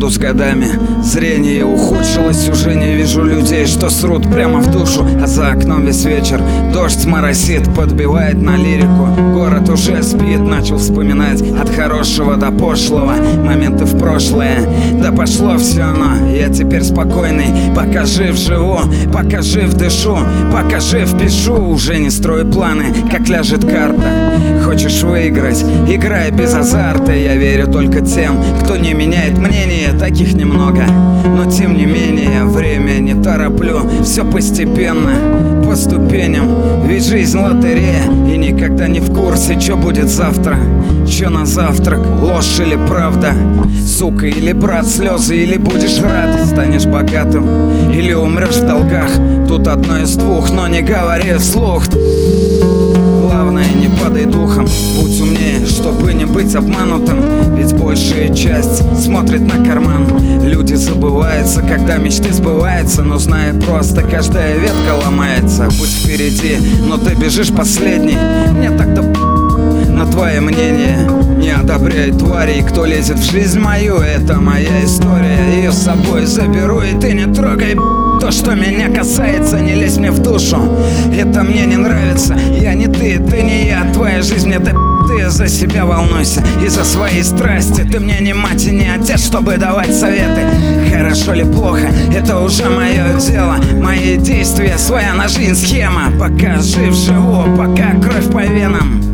буду с годами. Зрение ухудшилось, уже не вижу людей, что срут прямо в душу. А за окном весь вечер дождь моросит, подбивает на лирику. Город уже спит, начал вспоминать от хорошего до пошлого моменты в прошлое. Да пошло все, но я теперь спокойный. Пока жив живу, пока жив дышу, пока жив пишу. Уже не строю планы, как ляжет карта. Хочешь выиграть, играй без азарта. Я верю только тем, кто не меняет мнение. Таких немного, но тем не менее время не тороплю. Все постепенно, по ступеням. Ведь жизнь лотерея, и никогда не в курсе, что будет завтра. Че на завтрак, ложь или правда? Сука или брат, слезы или будешь рад? Станешь богатым или умрешь в долгах? Тут одно из двух, но не говори вслух. Главное, не падай духом, будь умнее, чтобы не быть обманутым. Ведь большая часть смотрит на карман. Люди забываются, когда мечты сбываются. Но зная просто, каждая ветка ломается. Будь впереди, но ты бежишь последний. Мне так-то на твое мнение. Не одобряй тварей, кто лезет в жизнь мою. Это моя история, ее с собой заберу. И ты не трогай то, что меня касается, не лезь мне в душу. Это мне не нравится, я не ты не я. Твоя жизнь мне ты за себя волнуйся и за свои страсти. Ты мне не мать и не отец, чтобы давать советы. Хорошо ли плохо, это уже мое дело. Мои действия, своя на жизнь схема. Пока жив живу, пока кровь по венам.